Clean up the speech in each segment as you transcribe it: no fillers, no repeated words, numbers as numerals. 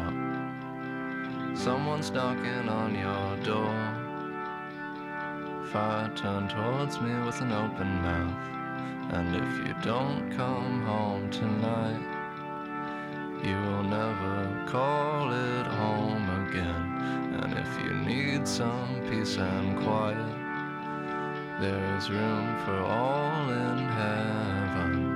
out. Someone's knocking on your door. Fire turned towards me with an open mouth. And if you don't come home tonight, you will never call it home again. And if you need some peace and quiet, there is room for all in heaven.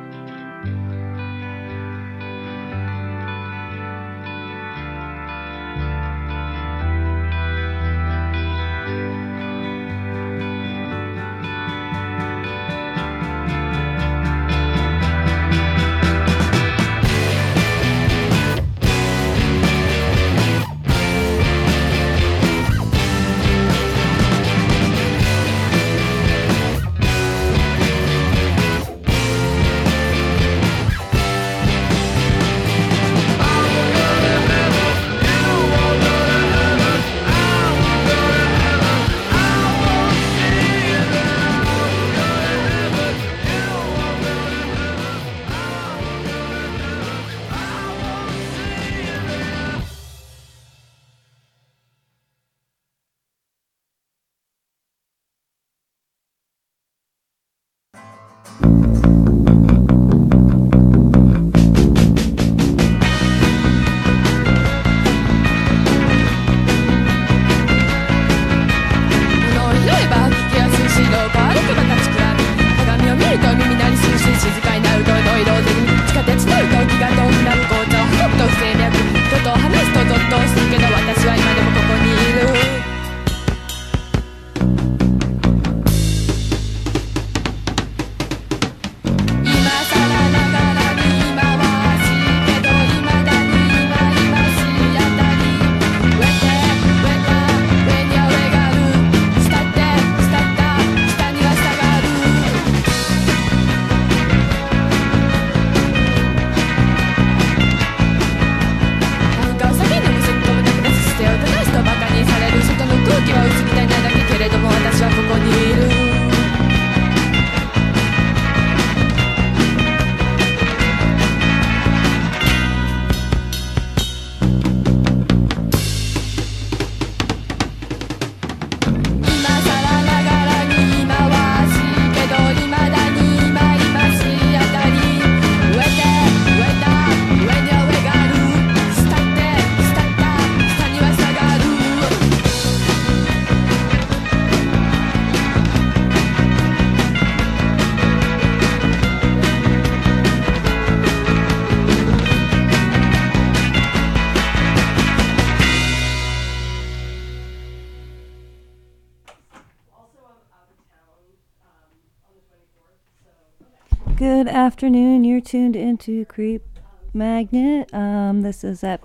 Good afternoon. You're tuned into Creep Magnet. This is at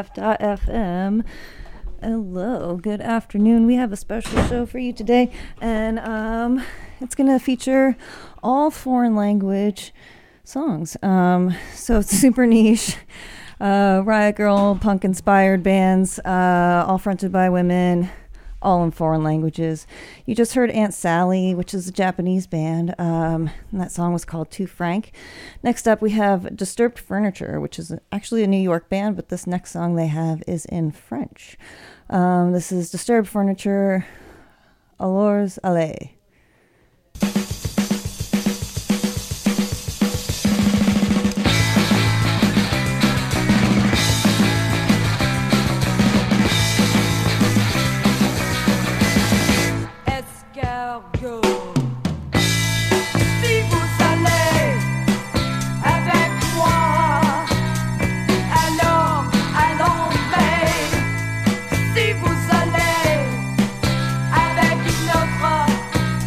BFF.FM. Hello. Good afternoon. We have a special show for you today, and it's going to feature all foreign language songs. So it's super niche. Riot Girl, punk-inspired bands, all fronted by women, all in foreign languages. You just heard Aunt Sally, which is a Japanese band, and that song was called Too Frank. Next up, we have Disturbed Furniture, which is actually a New York band, but this next song they have is in French. This is Disturbed Furniture, Alors Allez. Si vous allez avec notre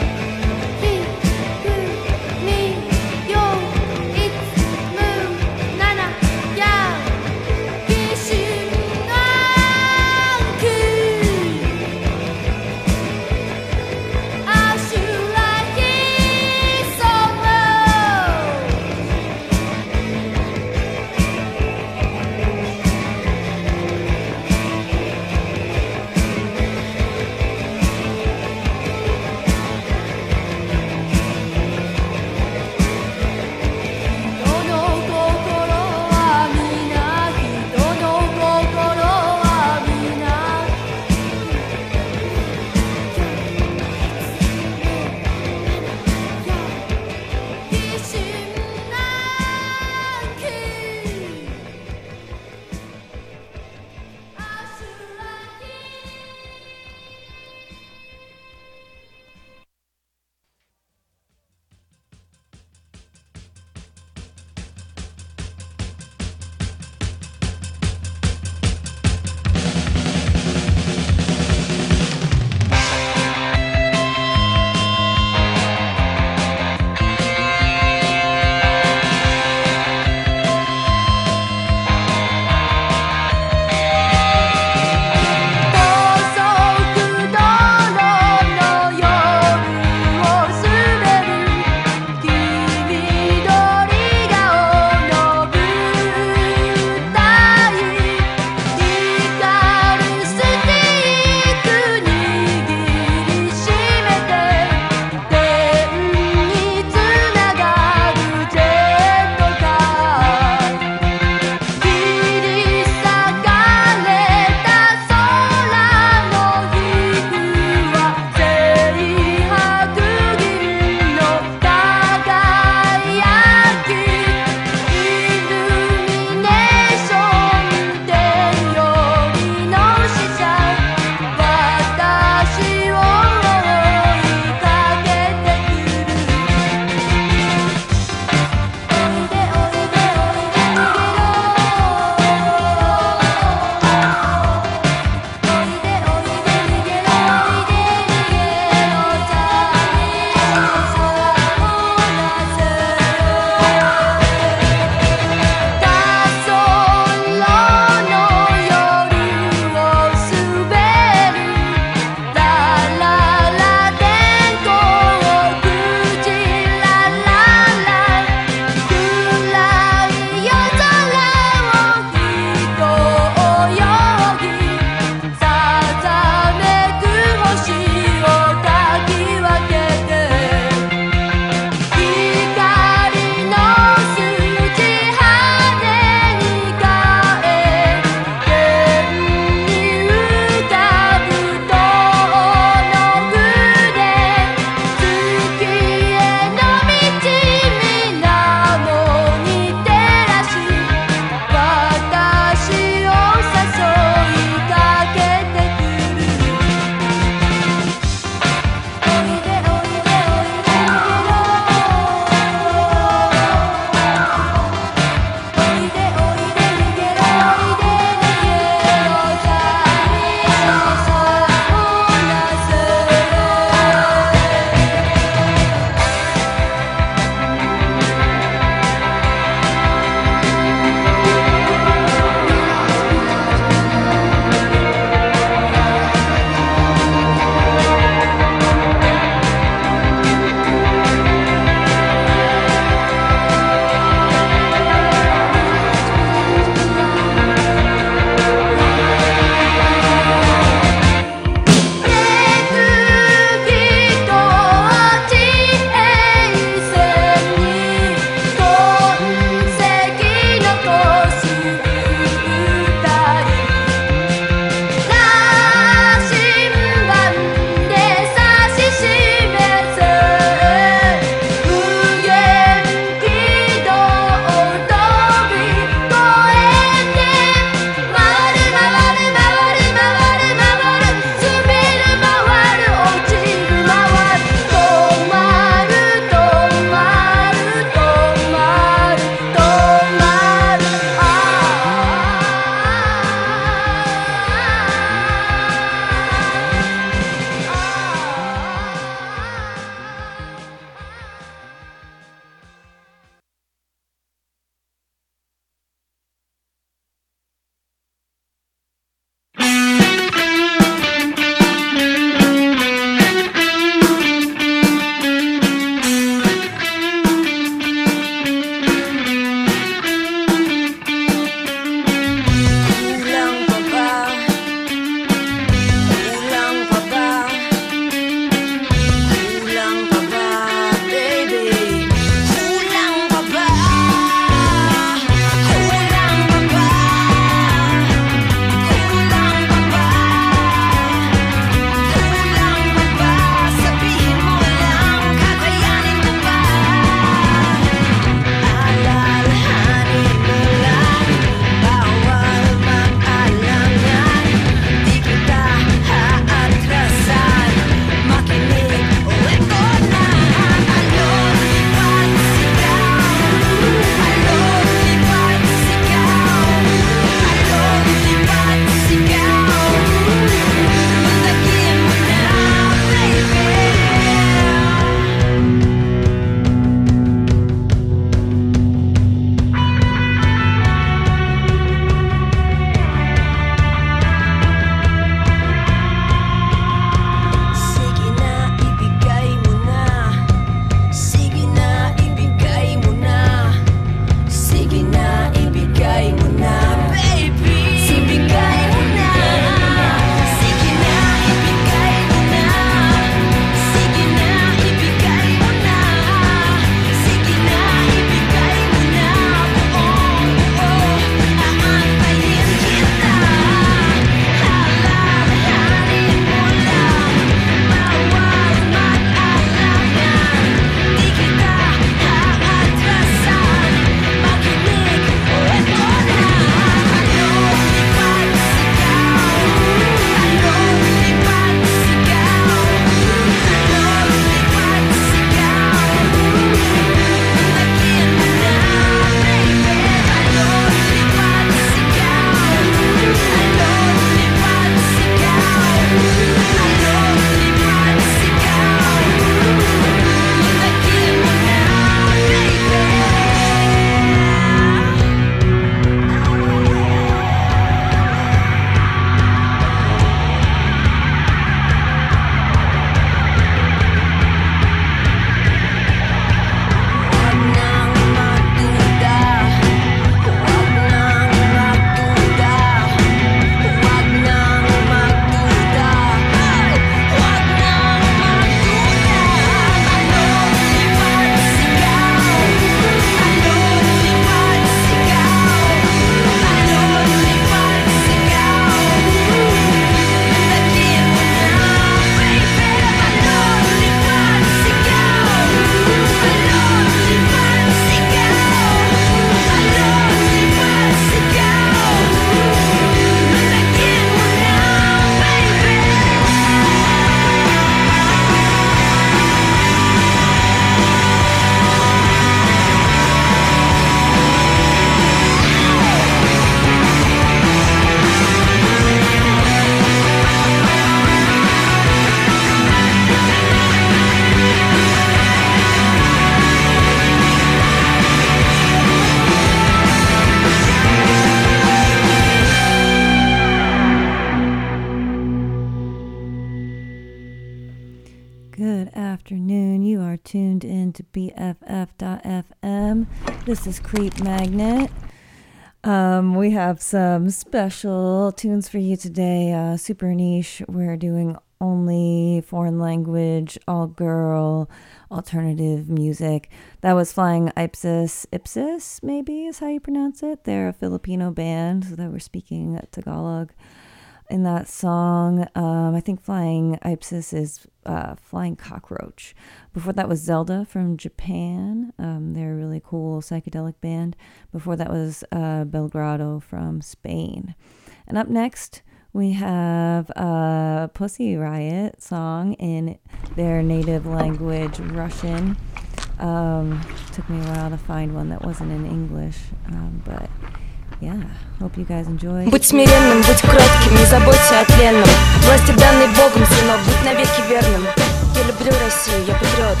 BFF.FM. This is Creep Magnet. We have some special tunes for you today. Super niche. We're doing only foreign language, all girl, alternative music. That was Flying Ipsis maybe is how you pronounce it. They're a Filipino band that were speaking Tagalog in that song. I think Flying Ipsis is Flying Cockroach. Before that was Zelda from Japan. They're a really cool psychedelic band. Before that was Belgrado from Spain. And up next, we have a Pussy Riot song in their native language, Russian. Took me a while to find one that wasn't in English, but yeah, hope you guys enjoy. Будь смиренным, будь кротким, не заботься о тленном. Власти данной Богом, сынок, будь навеки верным. Я люблю Россию, я патриот.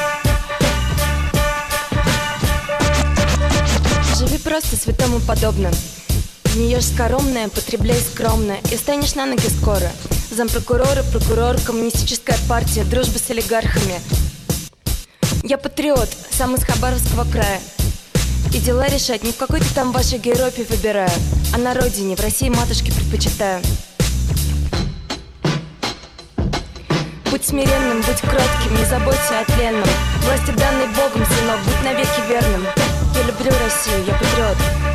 Живи просто святому подобно. Не ешь скоромное, потребляй скромно, и станешь на ноги скоро. Зампрокурора, прокурор, коммунистическая партия, дружба с олигархами. Я патриот, сам из Хабаровского края. И дела решать не в какой-то там вашей Европе выбираю, а на родине, в России матушке предпочитаю. Будь смиренным, будь кротким, не заботься о тленном. Власти данной Богом, сынок, будь навеки верным. Я люблю Россию, я патриот.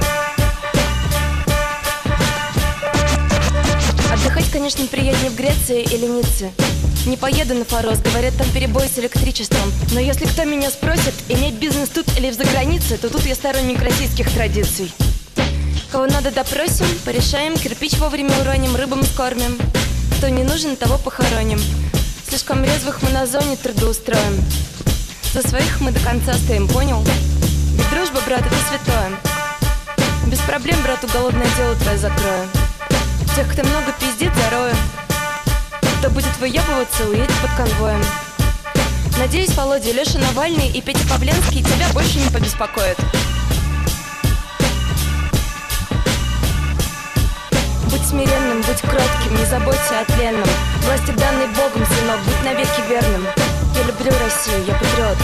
Отдыхать, конечно, приятнее в Греции или Ницце. Не поеду на Форос, говорят, там перебои с электричеством. Но если кто меня спросит, иметь бизнес тут или в загранице, то тут я сторонник российских традиций. Кого надо допросим, порешаем, кирпич вовремя уроним, рыбам скормим. Кто не нужен, того похороним. Слишком резвых мы на зоне трудоустроим. За своих мы до конца стоим, понял? Ведь дружба, брат, это святое. Без проблем, брату, голодное дело твое закрою. Тех, кто много пиздит, зарою. Кто будет выебываться, уедет под конвоем. Надеюсь, Володя, Леша Навальный и Петя Павленский тебя больше не побеспокоят. Будь смиренным, будь кротким, не заботься о тленном. Власти данной Богом, сынок, будь навеки верным. Я люблю Россию, я патриот.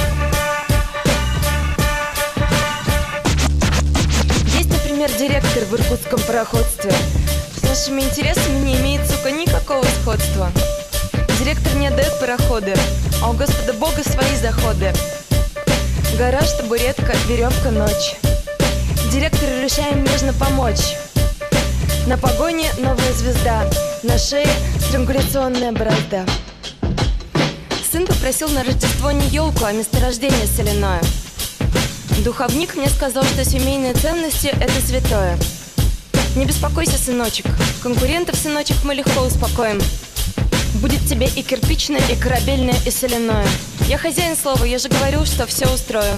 Есть, например, директор в иркутском пароходстве. С нашими интересами не имеет, сука, никакого сходства. Директор не отдает пароходы, а у Господа Бога свои заходы. Гараж, табуретка, веревка, ночь. Директору решаем нежно помочь. На погоне новая звезда, на шее странгуляционная борозда. Сын попросил на Рождество не елку, а месторождение соляное. Духовник мне сказал, что семейные ценности – это святое. Не беспокойся, сыночек, конкурентов, сыночек, мы легко успокоим. Будет тебе и кирпичное, и корабельное, и соляное. Я хозяин слова, я же говорю, что все устрою.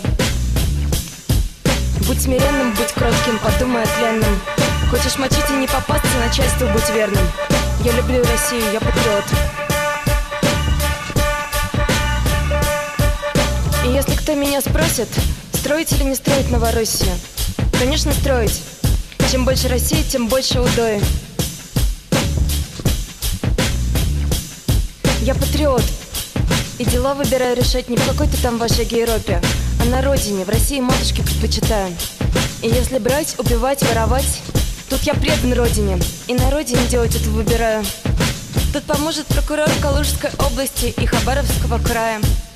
Будь смиренным, будь кротким, подумай о тленном. Хочешь мочить и не попасться, начальству будь верным. Я люблю Россию, я патриот. И если кто меня спросит, строить или не строить Новороссию? Конечно, строить. Чем больше России, тем больше удои. Я патриот. И дела выбираю решать не в какой-то там вашей Европе, а на родине, в России матушке предпочитаю. И если брать, убивать, воровать, тут я предан родине. И на родине делать это выбираю. Тут поможет прокурор Калужской области и Хабаровского края.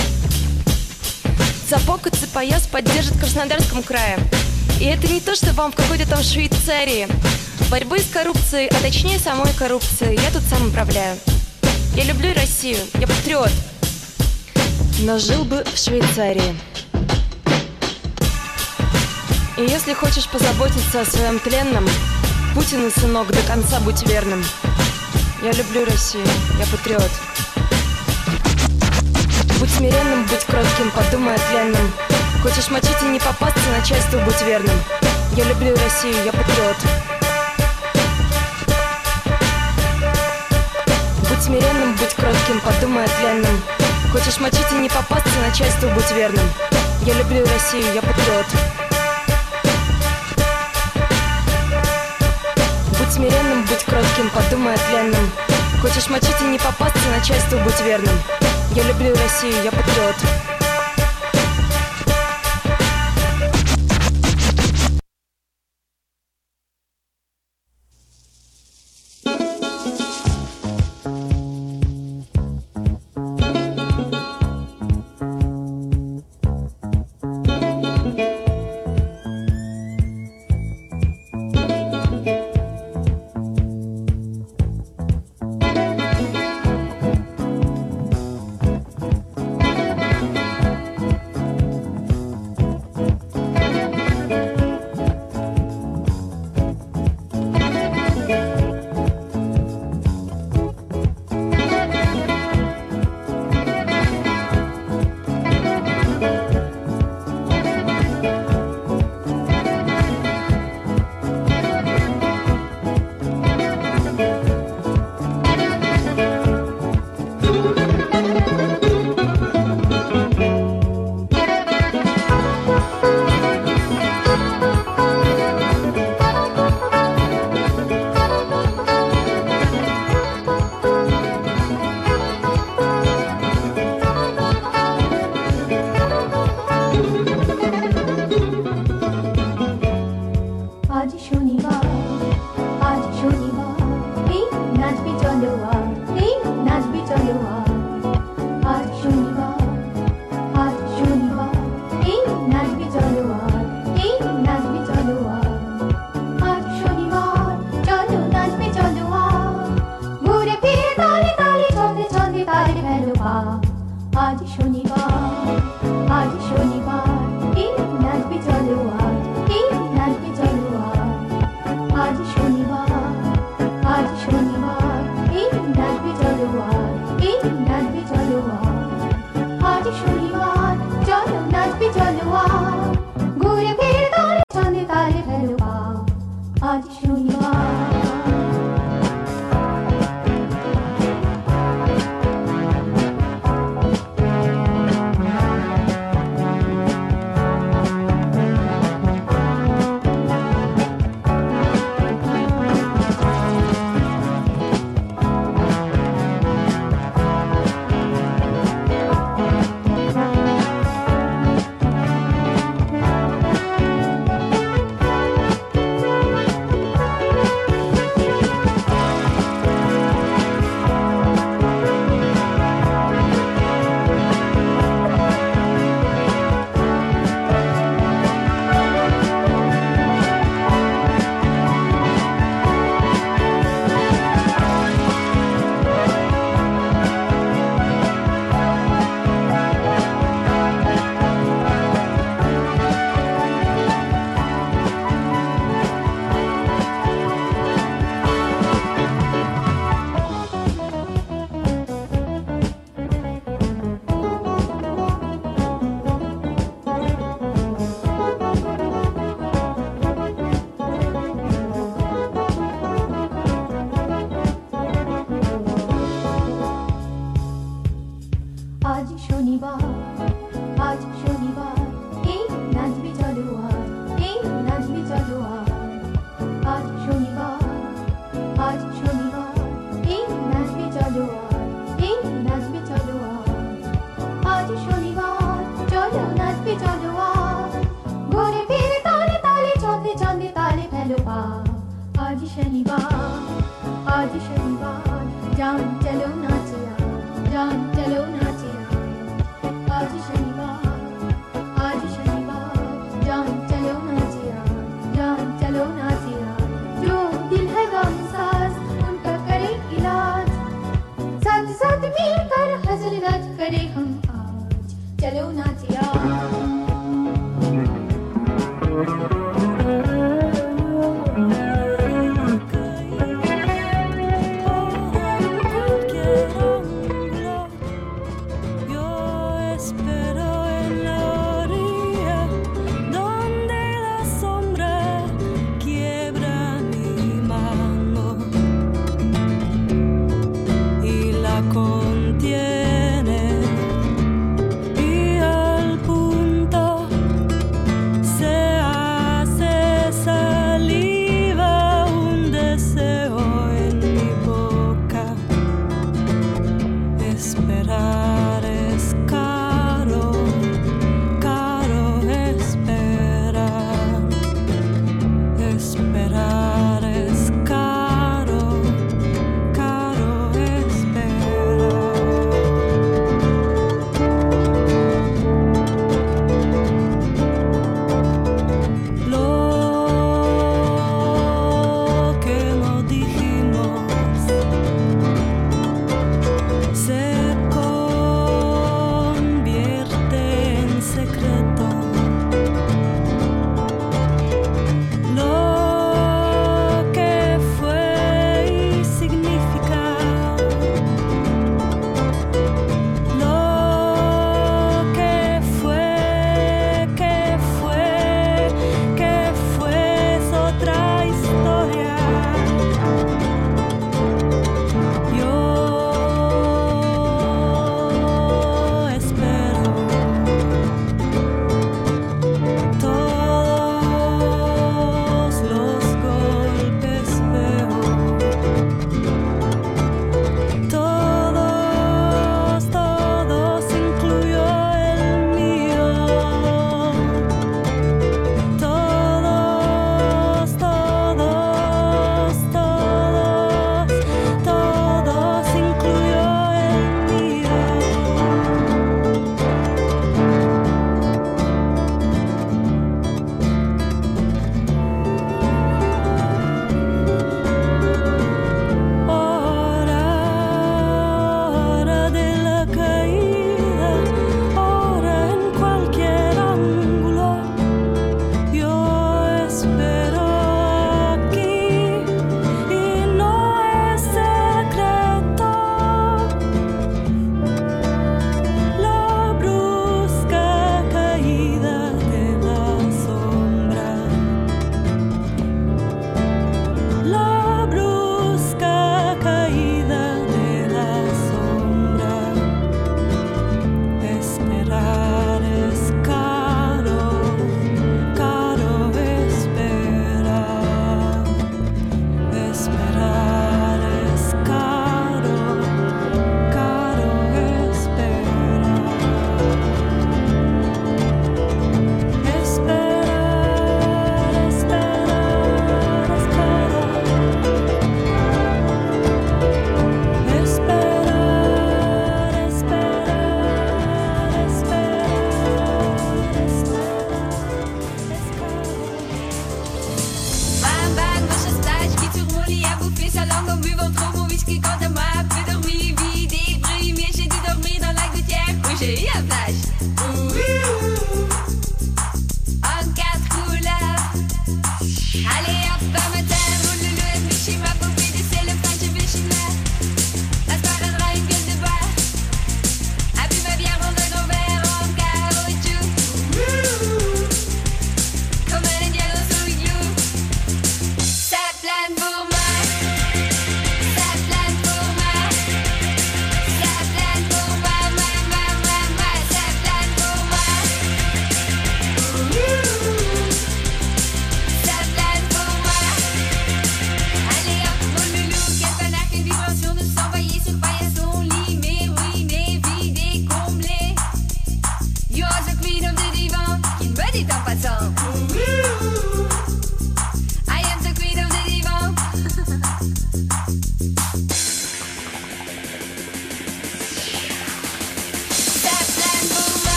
Сапог и цепояс поддержит в Краснодарском крае. И это не то, что вам в какой-то там Швейцарии. Борьбы с коррупцией, а точнее самой коррупцией, я тут сам управляю. Я люблю Россию, я патриот. Но жил бы в Швейцарии. И если хочешь позаботиться о своем тленном, Путину, сынок, до конца будь верным. Я люблю Россию, я патриот. Будь смиренным, будь кротким, подумай о тленном. Хочешь мочить и не попасться, начальству будь верным. Я люблю Россию, я патриот. Будь смиренным, будь кротким, подумай о тленном. Хочешь мочить и не попасться, начальству будь верным. Я люблю Россию, я патриот. Будь смиренным, будь кротким, подумай о тленном. Хочешь мочить и не попасться, начальству будь верным. Я люблю Россию, я патриот.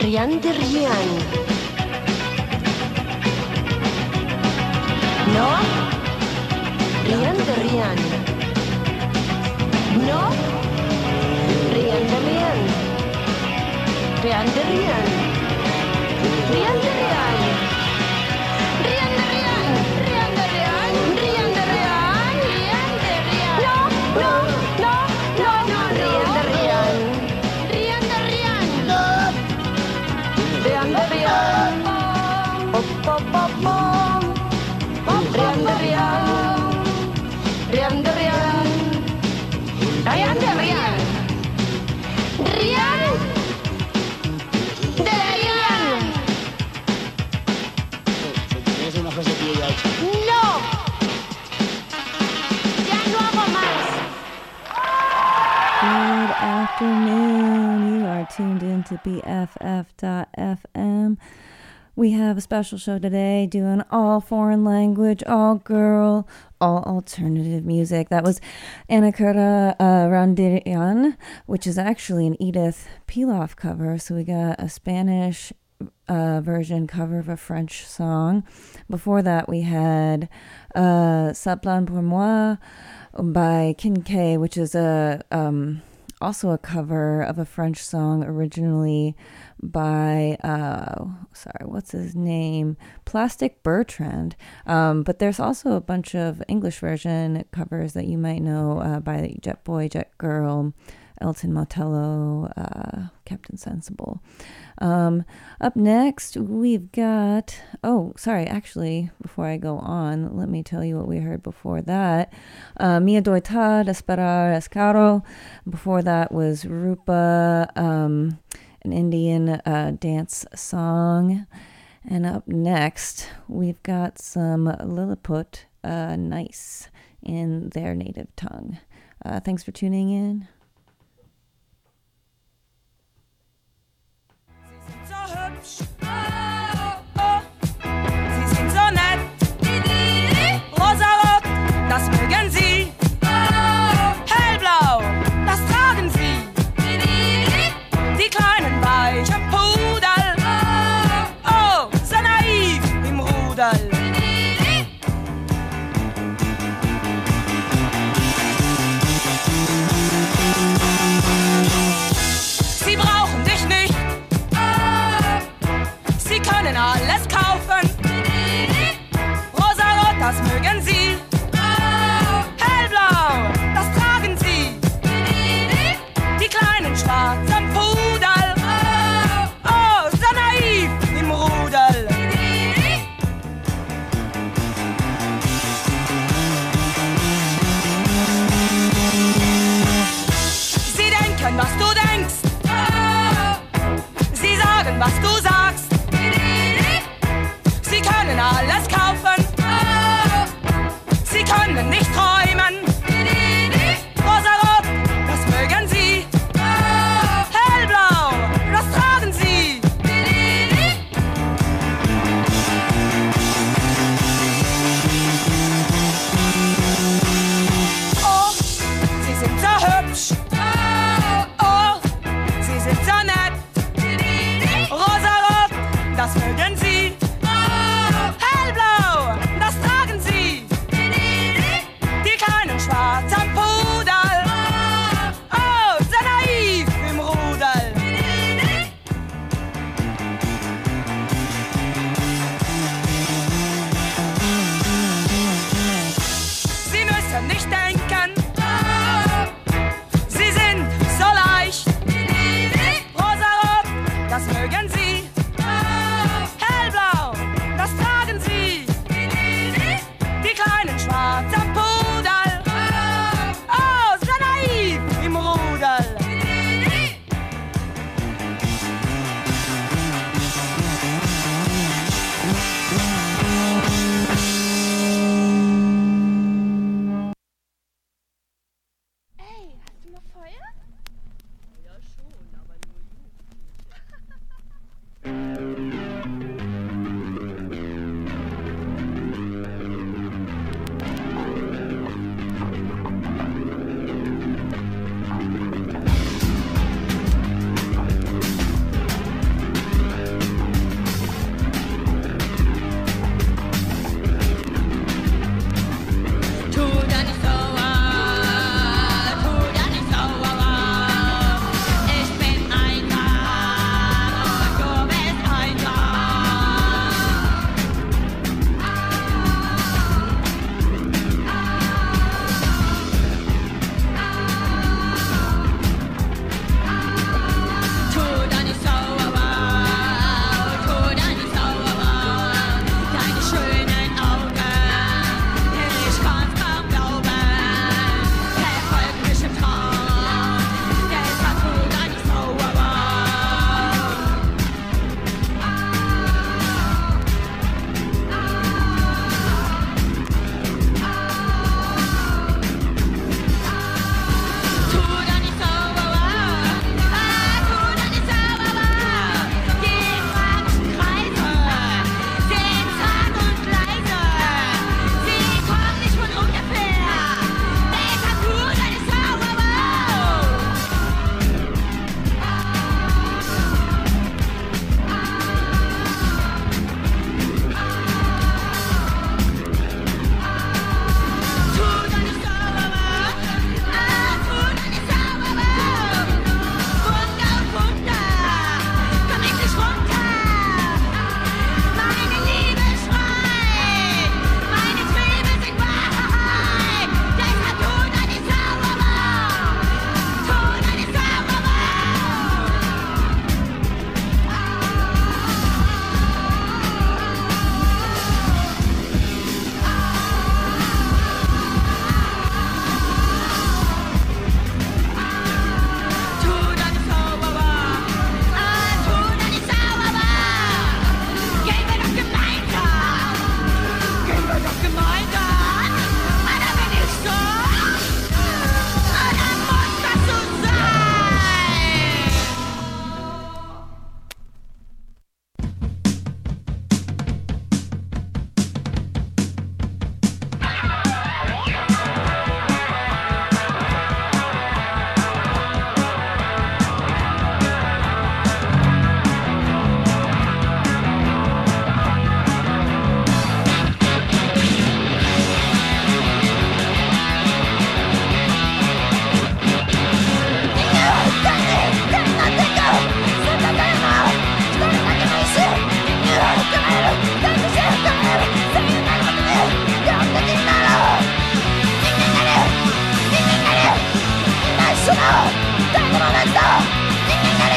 Rian de Rian. No? Rian de Rian. No? Rian de Rian. Rian de Rian. Rian de Rian. Rian de Rian. Rian de Rian. Rian de Rian. Rian de Rian. No, no, no, no, no, Rian de Rian. Rian de Rian. No. Rian de Rian. Pop, pop, pop, pop. Rian de Rian. Rian de Rian. Rian de Rian. Rian de Rian. Es una frase que yo ya he hecho. No. Ya no hago más. Good afternoon. You are tuned in to BFF.FM. We have a special show today doing all foreign language, all girl, all alternative music. That was Anakura Randirian, which is actually an Edith Piaf cover. So we got a Spanish version cover of a French song. Before that, we had Ça Plane pour moi by Kincaid, which is also a cover of a French song originally by what's his name, Plastic Bertrand, but there's also a bunch of English version covers that you might know by Jet Boy, Jet Girl, Elton Motello, Captain Sensible. Up next we've got actually before I go on, let me tell you what we heard before that. Mia Doitad, Esperar es Caro. Before that was Rupa, an Indian dance song. And up next, we've got some Lilliput Nice in their native tongue. Thanks for tuning in. Sie sind so hübsch, Sie sind so nett, rosarot, das mögen Sie, hellblau, das tragen Sie, die kleinen weichen Pudel, oh, so naiv im Rudel. Sie brauchen dich nicht, Sie können alles kaufen, rosarot, das mögen Sie, hellblau, das tragen Sie, die kleinen schwarzen Pudel, oh, so naiv im Rudel. Sie denken, was du denkst, Sie sagen, was du sagst, Sie können alles kaufen, Sie können nicht träumen, rosarot, das mögen Sie, hellblau, das tragen Sie. Oh, Sie sind so hübsch, oh, Sie sind so nett, rosarot, das mögen Sie, hellblau, das tragen Sie, die kleinen schwarzen Pudel, oh, so naiv im Rudel. Sie müssen nicht denken, Sie sind so leicht, rosarot, das mögen Sie, hellblau, das tragen Sie, die kleinen schwarzen Pudel, oh, so naiv im Rudel. Ey, hast du noch Feuer? Ja schon, aber nur 緒の誰でもないと人間なり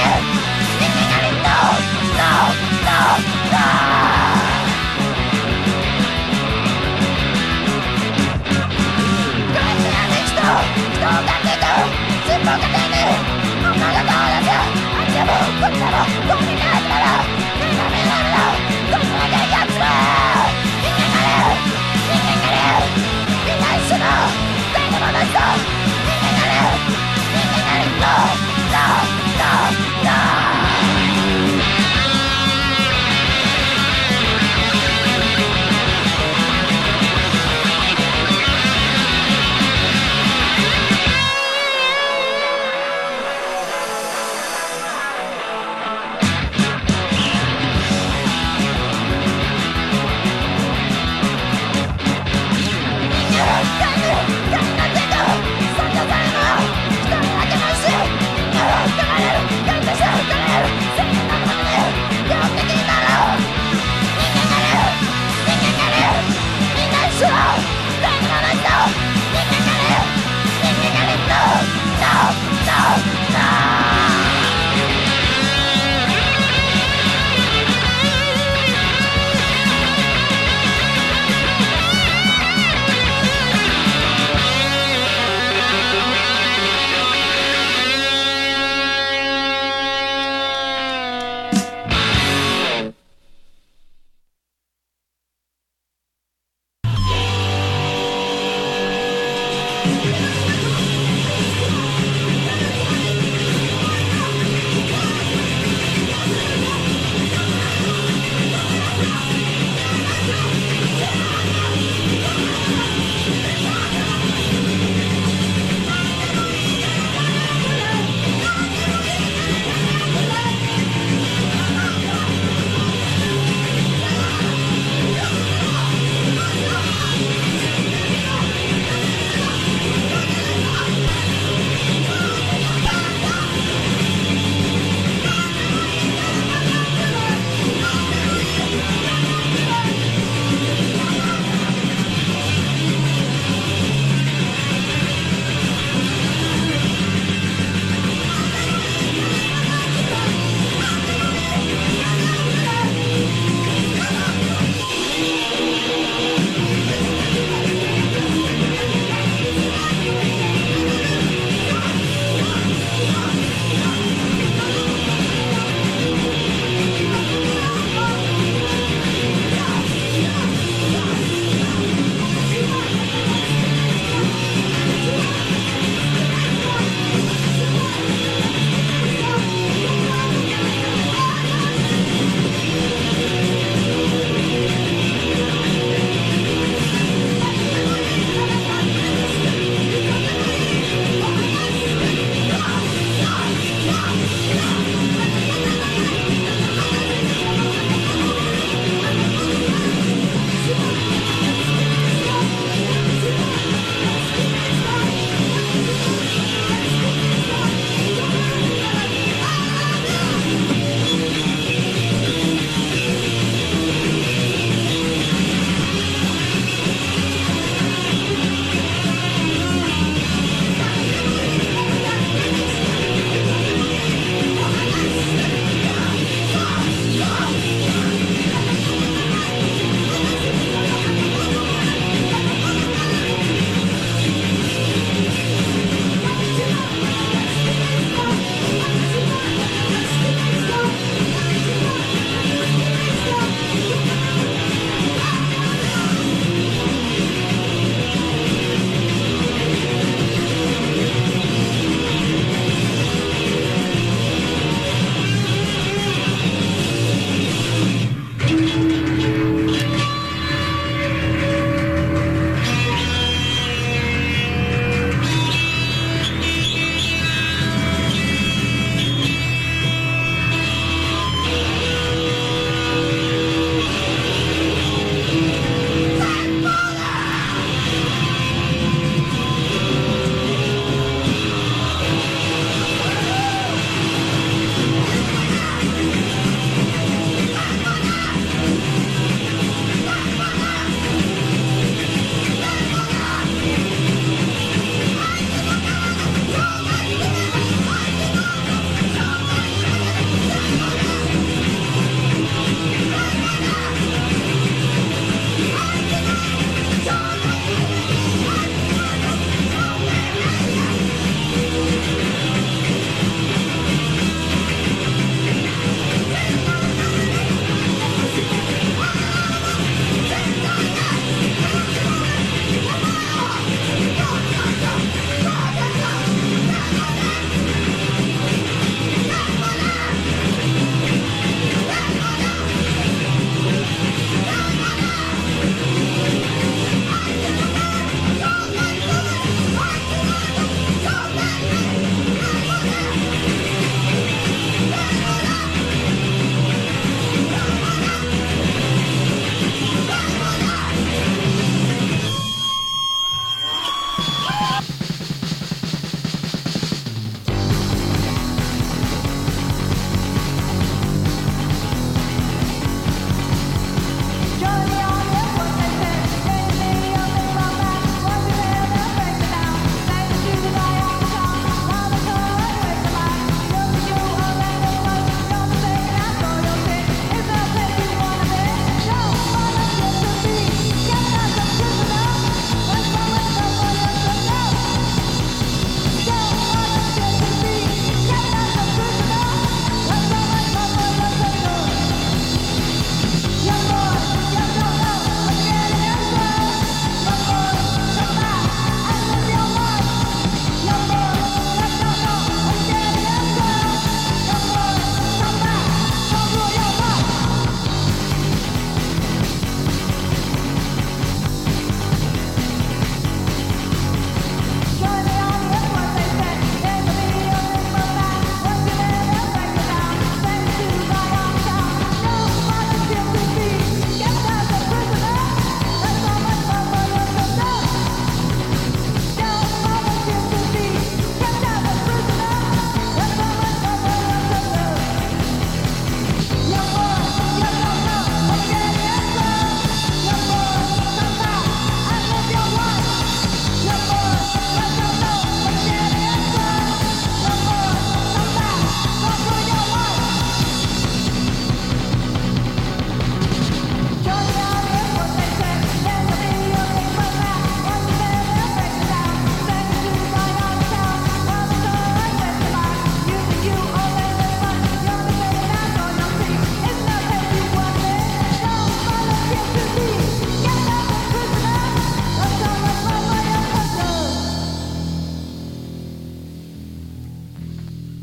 人を飼っていく人望家庭にお前がどうだぜあっちもこっちもどうにか始まるみんなどこまでやつら人間なりみんな一緒の誰でもないと人間なりさ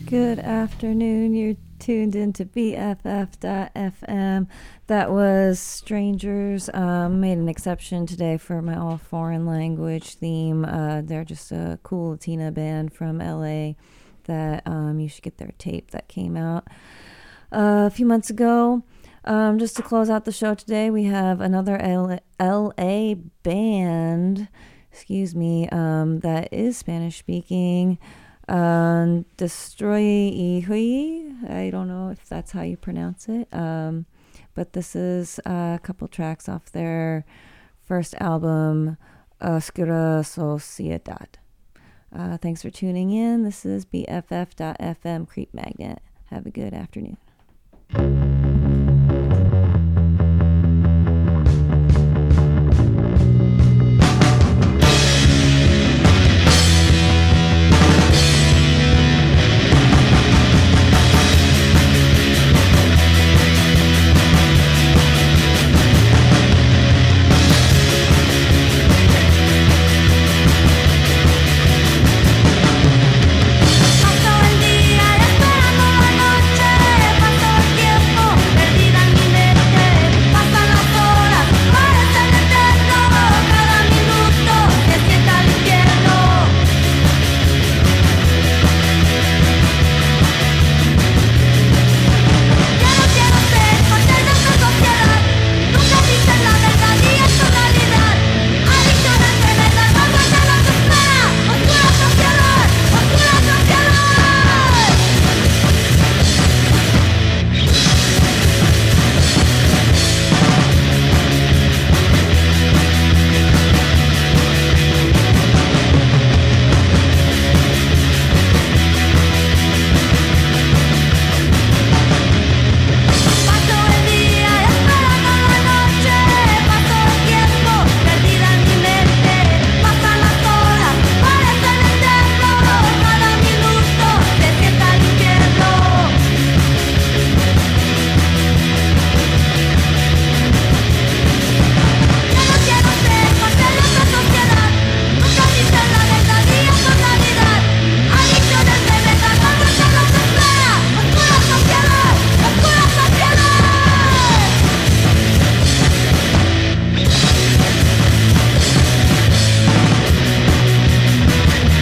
Good afternoon. You're tuned into BFF.FM. That was Strangers. Made an exception today for my all foreign language theme. They're just a cool Latina band from LA that you should get their tape that came out a few months ago. Just to close out the show today, we have another LA band, that is Spanish speaking. Destroy y Hui. I don't know if that's how you pronounce it. But this is a couple tracks off their first album, Oscura Sociedad. Thanks for tuning in. This is BFF.FM Creep Magnet. Have a good afternoon.